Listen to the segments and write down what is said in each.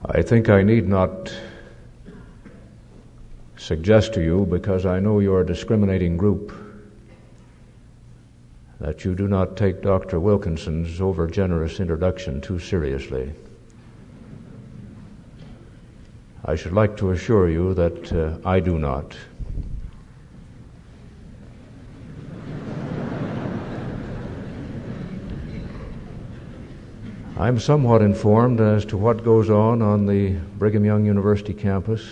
I think I need not suggest to you, because I know you are a discriminating group, that you do not take Dr. Wilkinson's over-generous introduction too seriously. I should like to assure you that I do not. I'm somewhat informed as to what goes on the Brigham Young University campus.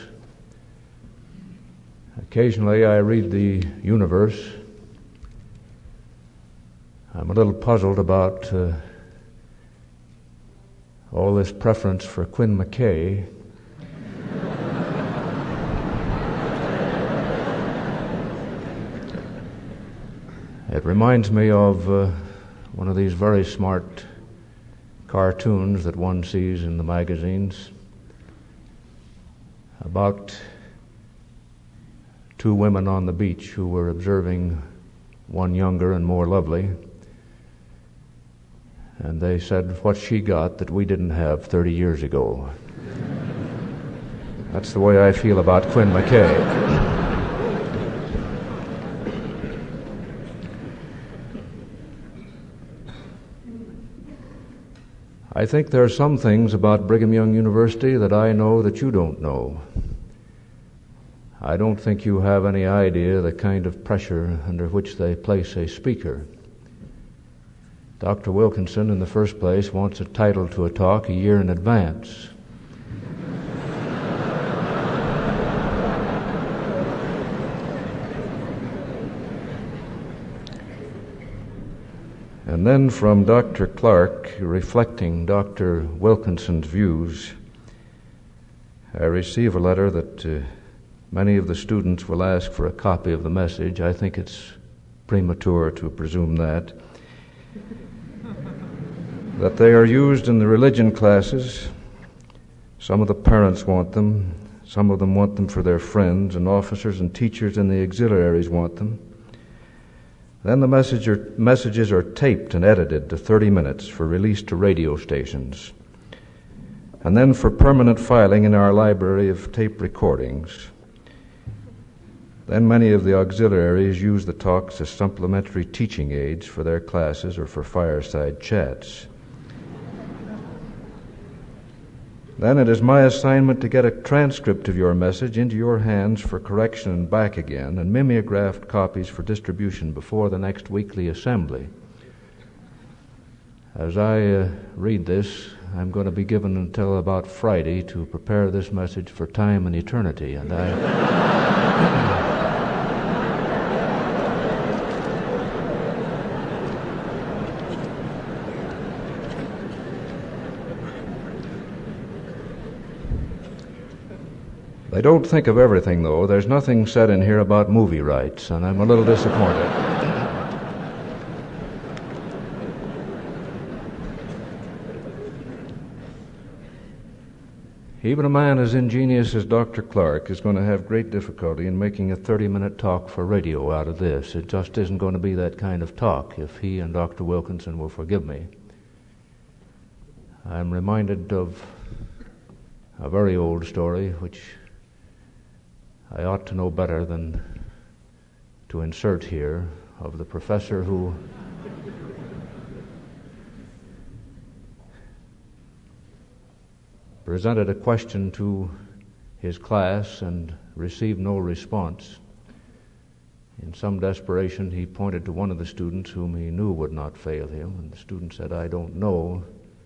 Occasionally I read the Universe. I'm a little puzzled about all this preference for Quinn McKay. It reminds me of one of these very smart cartoons that one sees in the magazines about two women on the beach who were observing one younger and more lovely, and they said, "What she got that we didn't have 30 years ago." That's the way I feel about Quinn McKay. I think there are some things about Brigham Young University that I know that you don't know. I don't think you have any idea the kind of pressure under which they place a speaker. Dr. Wilkinson, in the first place, wants a title to a talk a year in advance. And then from Dr. Clark, reflecting Dr. Wilkinson's views, I receive a letter that many of the students will ask for a copy of the message. I think it's premature to presume that they are used in the religion classes. Some of the parents want them. Some of them want them for their friends, and officers and teachers in the auxiliaries want them. Then the messages are taped and edited to 30 minutes for release to radio stations, and then for permanent filing in our library of tape recordings. Then many of the auxiliaries use the talks as supplementary teaching aids for their classes or for fireside chats. Then it is my assignment to get a transcript of your message into your hands for correction and back again, and mimeographed copies for distribution before the next weekly assembly. As I read this, I'm going to be given until about Friday to prepare this message for time and eternity, and I don't think of everything, though. There's nothing said in here about movie rights, and I'm a little disappointed. Even a man as ingenious as Dr. Clark is going to have great difficulty in making a 30-minute talk for radio out of this. It just isn't going to be that kind of talk, if he and Dr. Wilkinson will forgive me. I'm reminded of a very old story, which I ought to know better than to insert here, of the professor who presented a question to his class and received no response. In some desperation, he pointed to one of the students whom he knew would not fail him, and the student said, "I don't know."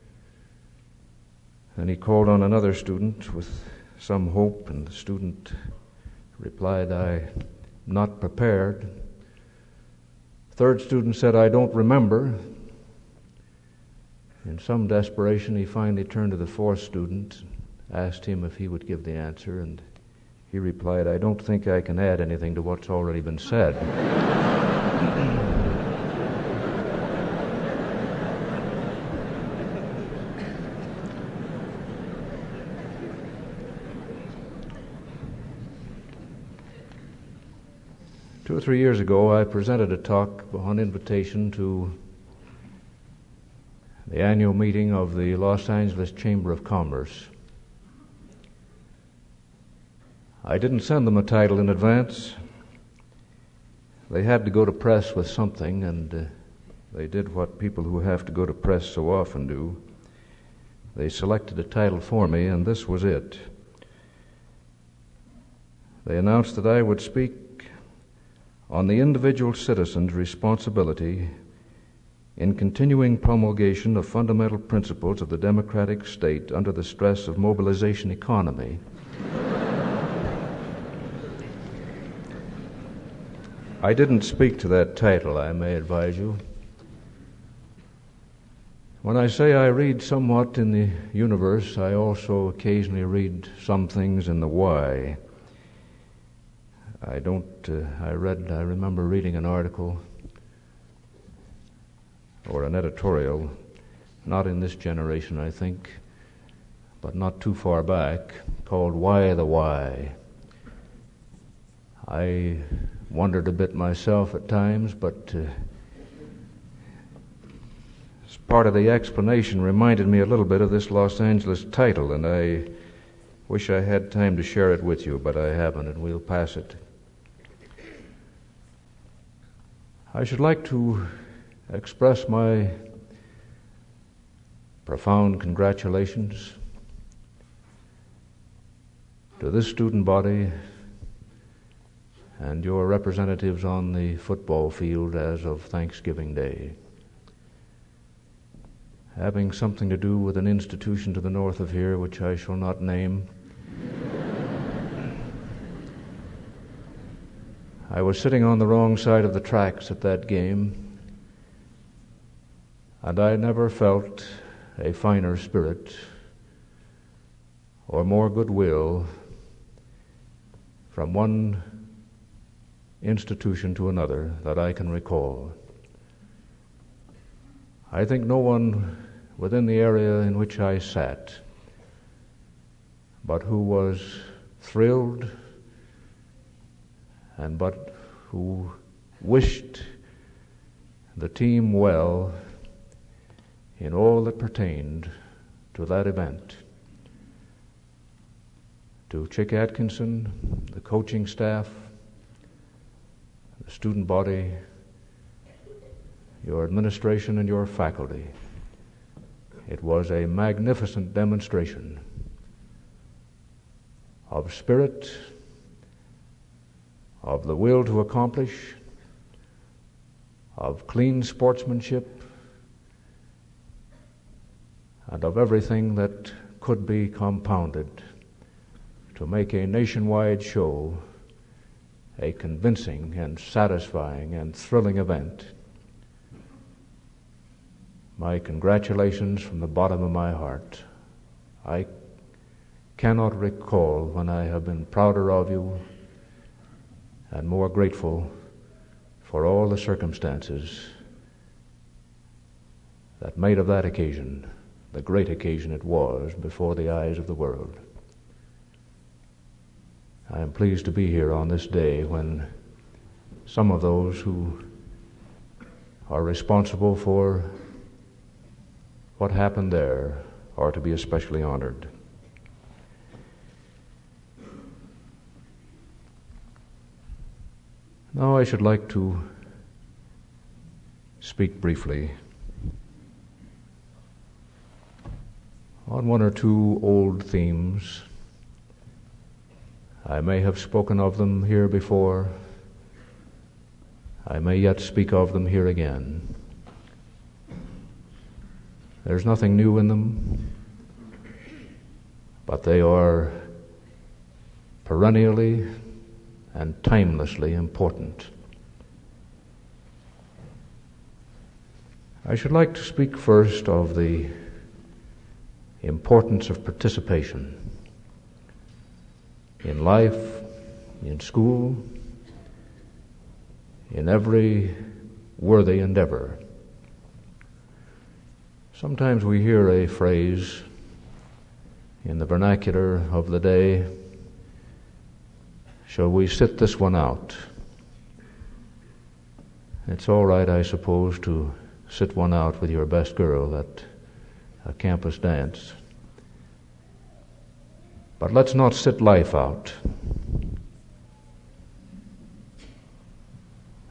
And he called on another student with some hope, and the student replied, "I'm not prepared." Third student said, "I don't remember." In some desperation, he finally turned to the fourth student, asked him if he would give the answer, and he replied, "I don't think I can add anything to what's already been said." 2 or 3 years ago, I presented a talk on invitation to the annual meeting of the Los Angeles Chamber of Commerce. I didn't send them a title in advance. They had to go to press with something, and they did what people who have to go to press so often do. They selected a title for me, and this was it. They announced that I would speak on the individual citizen's responsibility in continuing promulgation of fundamental principles of the democratic state under the stress of mobilization economy. I didn't speak to that title, I may advise you. When I say I read somewhat in the universe, I also occasionally read some things in the why. I remember reading an article or an editorial, not in this generation, I think, but not too far back, called Why the Why. I wondered a bit myself at times, but part of the explanation reminded me a little bit of this Los Angeles title, and I wish I had time to share it with you, but I haven't, and we'll pass it. I should like to express my profound congratulations to this student body and your representatives on the football field as of Thanksgiving Day. Having something to do with an institution to the north of here, which I shall not name. I was sitting on the wrong side of the tracks at that game, and I never felt a finer spirit or more goodwill from one institution to another that I can recall. I think no one within the area in which I sat, but who was thrilled but who wished the team well in all that pertained to that event. To Chick Atkinson, the coaching staff, the student body, your administration and your faculty. It was a magnificent demonstration of spirit, of the will to accomplish, of clean sportsmanship, and of everything that could be compounded to make a nationwide show a convincing and satisfying and thrilling event. My congratulations from the bottom of my heart. I cannot recall when I have been prouder of you and more grateful for all the circumstances that made of that occasion the great occasion it was before the eyes of the world. I am pleased to be here on this day when some of those who are responsible for what happened there are to be especially honored. Now I should like to speak briefly on one or two old themes. I may have spoken of them here before. I may yet speak of them here again. There's nothing new in them, but they are perennially and timelessly important. I should like to speak first of the importance of participation in life, in school, in every worthy endeavor. Sometimes we hear a phrase in the vernacular of the day, shall we sit this one out? It's all right, I suppose, to sit one out with your best girl at a campus dance. But let's not sit life out.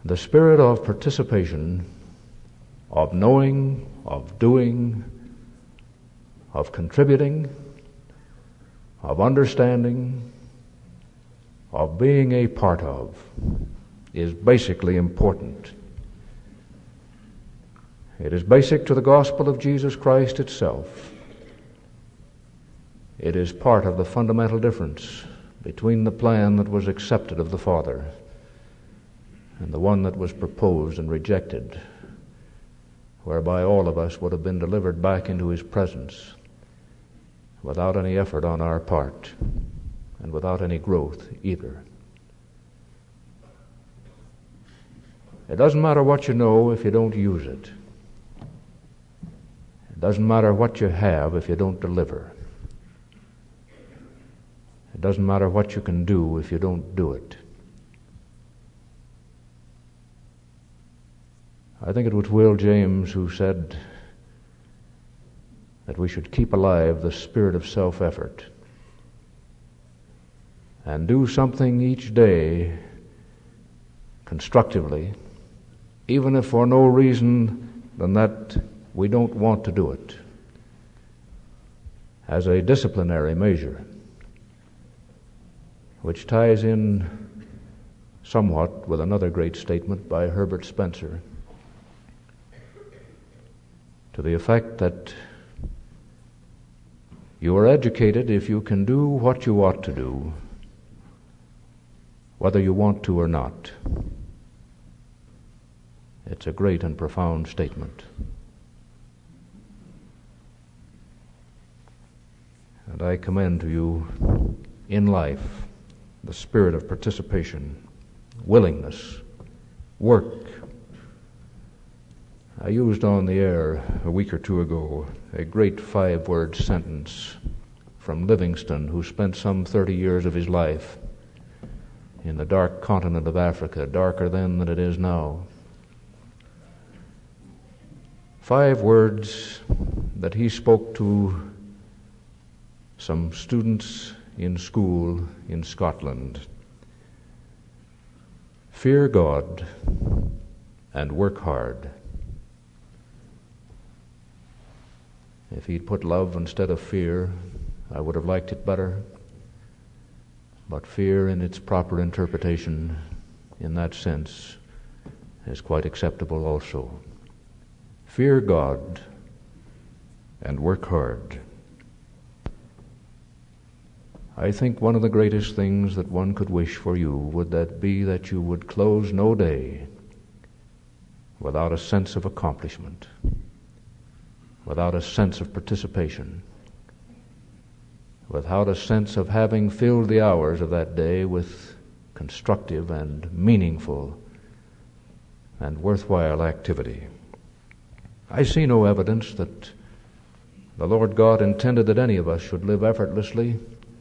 The spirit of participation, of knowing, of doing, of contributing, of understanding, of being a part of, is basically important. It is basic to the gospel of Jesus Christ itself. It is part of the fundamental difference between the plan that was accepted of the Father and the one that was proposed and rejected, whereby all of us would have been delivered back into His presence without any effort on our part and without any growth either. It doesn't matter what you know if you don't use it. It doesn't matter what you have if you don't deliver. It doesn't matter what you can do if you don't do it. I think it was Will James who said that we should keep alive the spirit of self-effort and do something each day constructively, even if for no reason than that we don't want to do it, as a disciplinary measure, which ties in somewhat with another great statement by Herbert Spencer to the effect that you are educated if you can do what you ought to do, whether you want to or not. It's a great and profound statement. And I commend to you in life the spirit of participation, willingness, work. I used on the air a week or two ago a great 5-word sentence from Livingstone, who spent some 30 years of his life in the dark continent of Africa, darker then than it is now. 5 words that he spoke to some students in school in Scotland. Fear God and work hard. If he'd put love instead of fear, I would have liked it better. But fear in its proper interpretation in that sense is quite acceptable also. Fear God and work hard. I think one of the greatest things that one could wish for you would that be that you would close no day without a sense of accomplishment, without a sense of participation, without a sense of having filled the hours of that day with constructive and meaningful and worthwhile activity. I see no evidence that the Lord God intended that any of us should live effortlessly.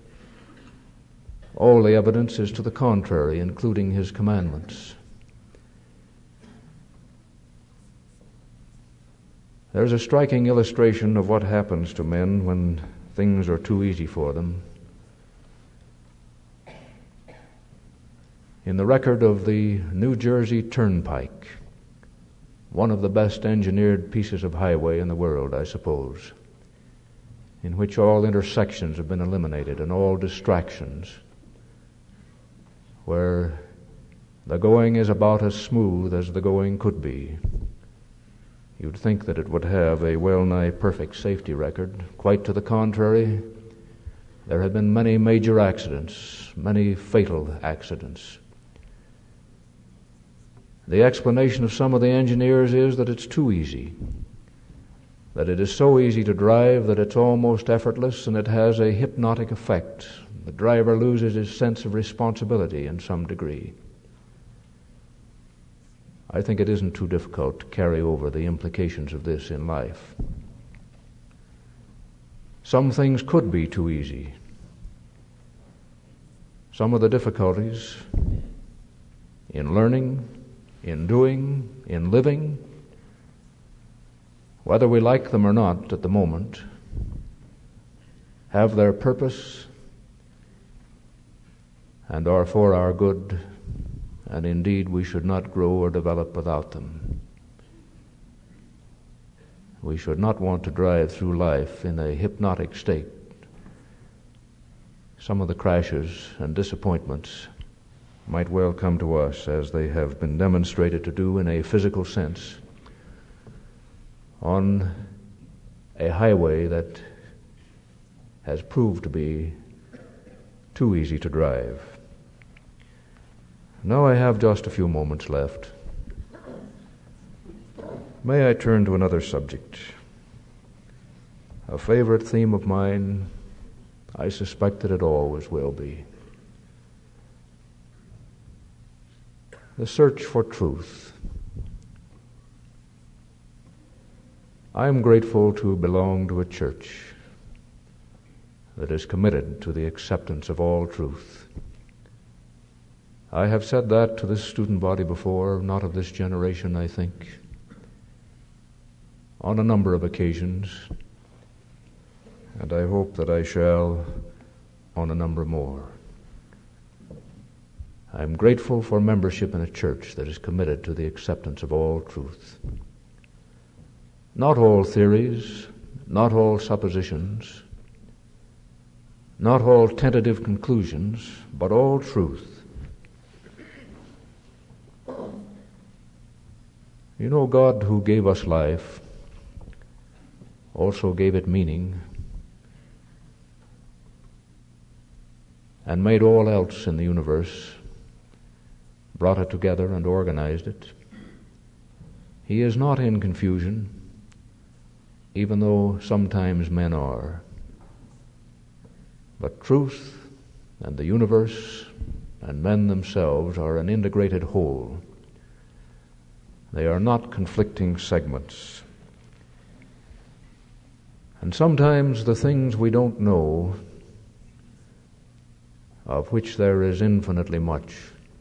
All the evidence is to the contrary, including His commandments. There's a striking illustration of what happens to men when things are too easy for them. In the record of the New Jersey Turnpike, one of the best engineered pieces of highway in the world, I suppose, in which all intersections have been eliminated and all distractions, where the going is about as smooth as the going could be. You'd think that it would have a well-nigh perfect safety record. Quite to the contrary, there have been many major accidents, many fatal accidents. The explanation of some of the engineers is that it's too easy, that it is so easy to drive that it's almost effortless and it has a hypnotic effect. The driver loses his sense of responsibility in some degree. I think it isn't too difficult to carry over the implications of this in life. Some things could be too easy. Some of the difficulties in learning, in doing, in living, whether we like them or not at the moment, have their purpose and are for our good and indeed we should not grow or develop without them. We should not want to drive through life in a hypnotic state. Some of the crashes and disappointments might well come to us, as they have been demonstrated to do in a physical sense, on a highway that has proved to be too easy to drive. Now I have just a few moments left. May I turn to another subject? A favorite theme of mine, I suspect that it always will be. The search for truth. I am grateful to belong to a church that is committed to the acceptance of all truth. I have said that to this student body before, not of this generation, I think, on a number of occasions, and I hope that I shall on a number more. I am grateful for membership in a church that is committed to the acceptance of all truth. Not all theories, not all suppositions, not all tentative conclusions, but all truth. You know, God, who gave us life, also gave it meaning, and made all else in the universe, brought it together and organized it. He is not in confusion, even though sometimes men are. But truth and the universe and men themselves are an integrated whole. They are not conflicting segments. And sometimes the things we don't know, of which there is infinitely much,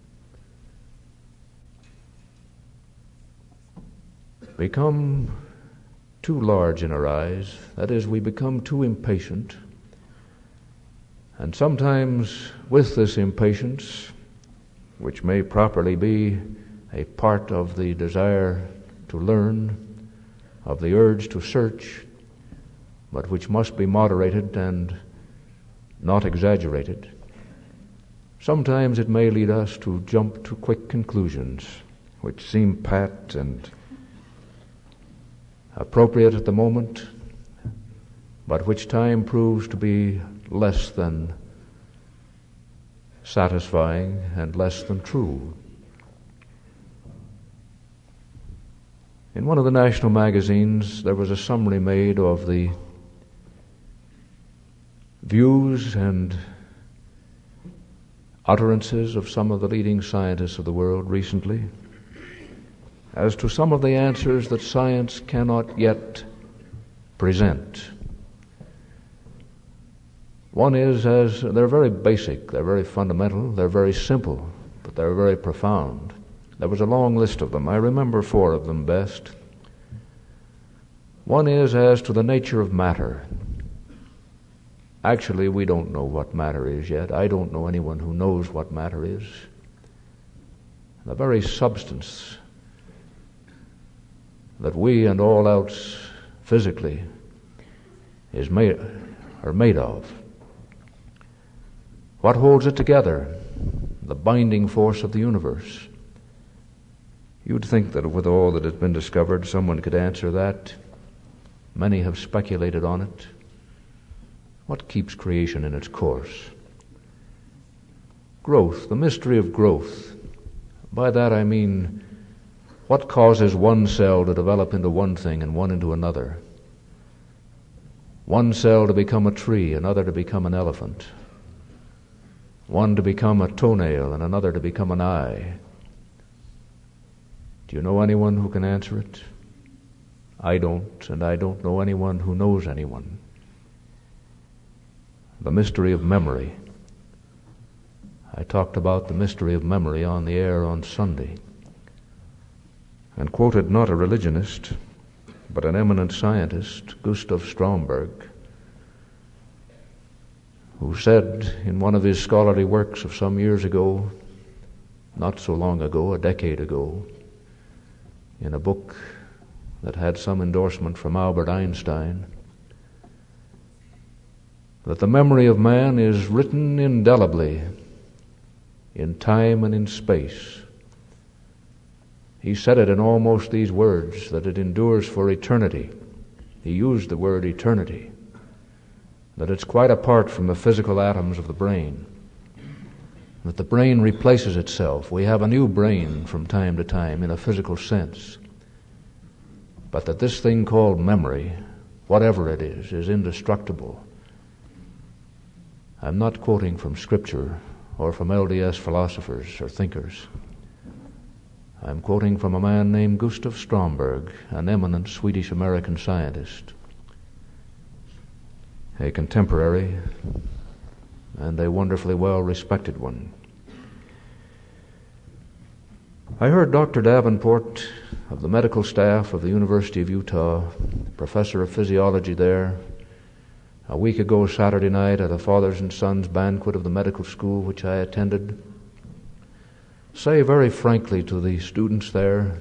become too large in our eyes. That is, we become too impatient. And sometimes with this impatience, which may properly be a part of the desire to learn, of the urge to search, but which must be moderated and not exaggerated, sometimes it may lead us to jump to quick conclusions, which seem pat and appropriate at the moment, but which time proves to be less than satisfying and less than true. In one of the national magazines, there was a summary made of the views and utterances of some of the leading scientists of the world recently as to some of the answers that science cannot yet present. One is, as they're very basic, they're very fundamental, they're very simple, but they're very profound. There was a long list of them. I remember 4 of them best. One is as to the nature of matter. Actually, we don't know what matter is yet. I don't know anyone who knows what matter is. The very substance that we and all else physically are made of. What holds it together? The binding force of the universe. You'd think that with all that has been discovered, someone could answer that. Many have speculated on it. What keeps creation in its course? Growth, the mystery of growth. By that I mean, what causes one cell to develop into one thing and one into another? One cell to become a tree, another to become an elephant. One to become a toenail and another to become an eye. Do you know anyone who can answer it? I don't, and I don't know anyone who knows anyone. The mystery of memory. I talked about the mystery of memory on the air on Sunday, and quoted not a religionist, but an eminent scientist, Gustav Stromberg, who said in one of his scholarly works of some years ago not so long ago, a decade ago, in a book that had some endorsement from Albert Einstein, that the memory of man is written indelibly in time and in space. He said it in almost these words, that it endures for eternity. He used the word eternity, that it's quite apart from the physical atoms of the brain, that the brain replaces itself. We have a new brain from time to time in a physical sense, but that this thing called memory, whatever it is indestructible. I'm not quoting from Scripture or from LDS philosophers or thinkers. I'm quoting from a man named Gustav Stromberg, an eminent Swedish-American scientist, a contemporary and a wonderfully well-respected one. I heard Dr. Davenport of the medical staff of the University of Utah, professor of physiology there, a week ago Saturday night at a fathers and sons banquet of the medical school which I attended, say very frankly to the students there,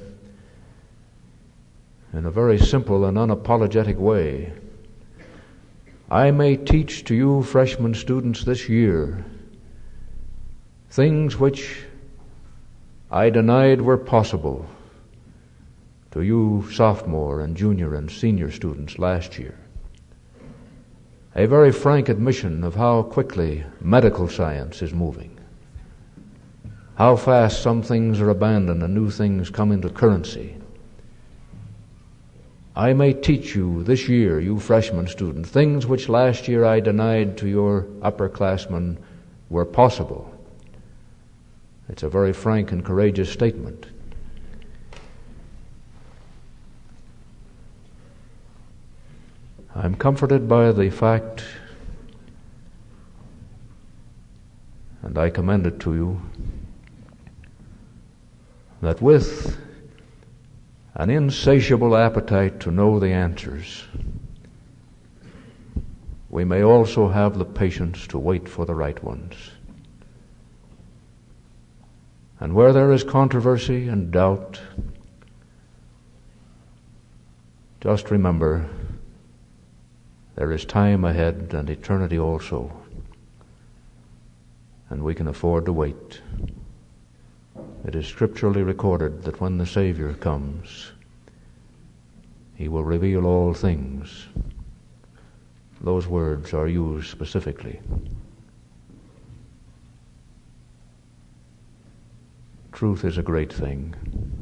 in a very simple and unapologetic way, I may teach to you freshman students this year things which I denied were possible to you sophomore and junior and senior students last year. A very frank admission of how quickly medical science is moving, how fast some things are abandoned and new things come into currency. I may teach you this year, you freshman students, things which last year I denied to your upperclassmen were possible. It's a very frank and courageous statement. I'm comforted by the fact, and I commend it to you, that with an insatiable appetite to know the answers, we may also have the patience to wait for the right ones. And where there is controversy and doubt, just remember there is time ahead and eternity also, and we can afford to wait. It is scripturally recorded that when the Savior comes, He will reveal all things. Those words are used specifically. Truth is a great thing.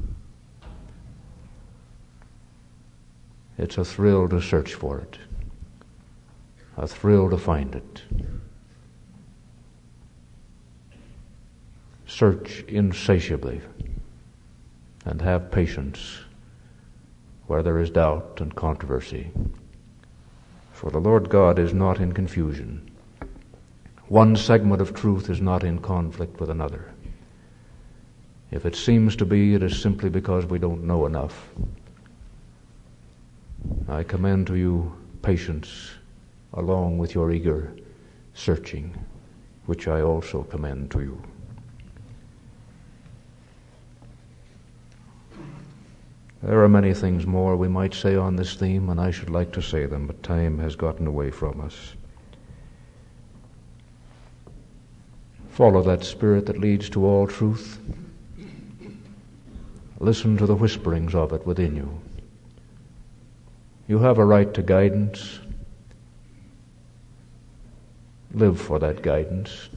It's a thrill to search for it, a thrill to find it. Search insatiably and have patience where there is doubt and controversy. For the Lord God is not in confusion. One segment of truth is not in conflict with another. If it seems to be, it is simply because we don't know enough. I commend to you patience along with your eager searching, which I also commend to you. There are many things more we might say on this theme, and I should like to say them, but time has gotten away from us. Follow that Spirit that leads to all truth. Listen to the whisperings of it within you. You have a right to guidance. Live for that guidance.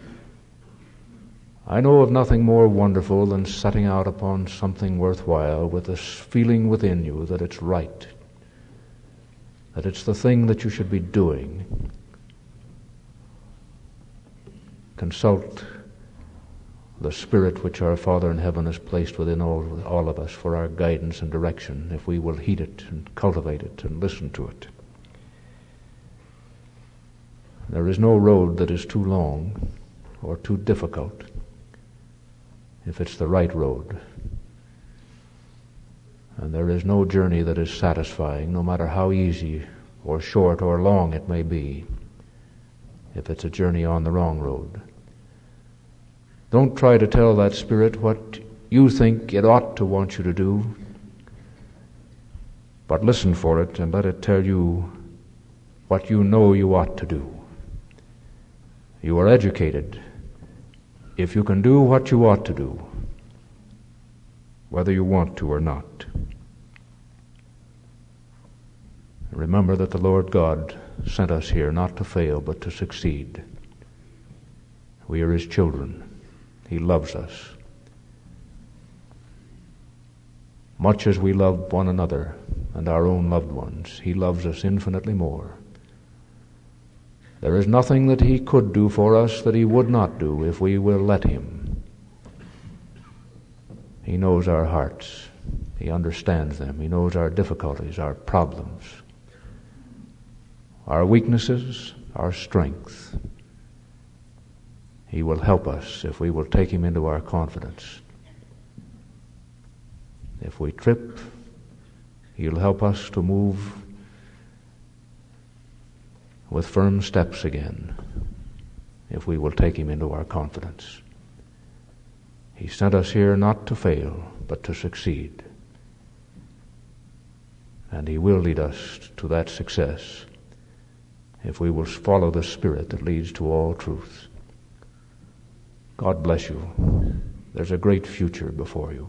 I know of nothing more wonderful than setting out upon something worthwhile with this feeling within you that it's right, that it's the thing that you should be doing. Consult the Spirit which our Father in heaven has placed within all of us for our guidance and direction, if we will heed it and cultivate it and listen to it. There is no road that is too long or too difficult if it's the right road. And there is no journey that is satisfying, no matter how easy or short or long it may be, if it's a journey on the wrong road. Don't try to tell that Spirit what you think it ought to want you to do, but listen for it and let it tell you what you know you ought to do. You are educated if you can do what you ought to do, whether you want to or not. Remember that the Lord God sent us here not to fail, but to succeed. We are His children. He loves us. Much as we love one another and our own loved ones, He loves us infinitely more. There is nothing that He could do for us that He would not do if we will let Him. He knows our hearts. He understands them. He knows our difficulties, our problems, our weaknesses, our strength. He will help us if we will take Him into our confidence. If we trip, He'll help us to move with firm steps again, if we will take Him into our confidence. He sent us here not to fail, but to succeed. And He will lead us to that success if we will follow the Spirit that leads to all truth. God bless you. There's a great future before you.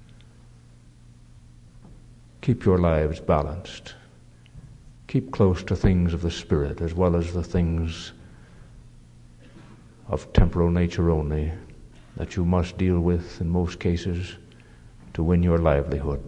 Keep your lives balanced. Keep close to things of the Spirit as well as the things of temporal nature only that you must deal with in most cases to win your livelihood.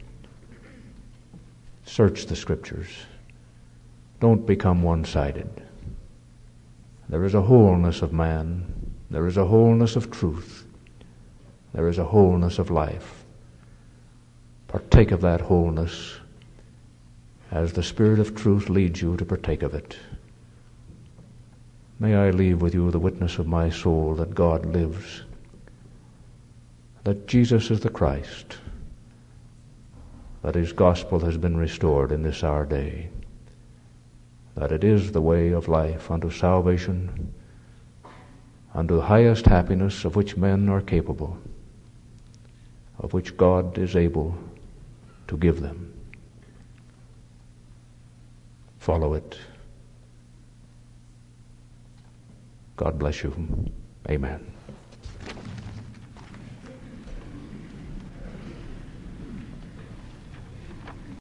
Search the Scriptures. Don't become one-sided. There is a wholeness of man. There is a wholeness of truth. There is a wholeness of life. Partake of that wholeness as the Spirit of truth leads you to partake of it. May I leave with you the witness of my soul that God lives, that Jesus is the Christ, that His gospel has been restored in this our day, that it is the way of life unto salvation, unto the highest happiness of which men are capable, of which God is able to give them. Follow it. God bless you. Amen.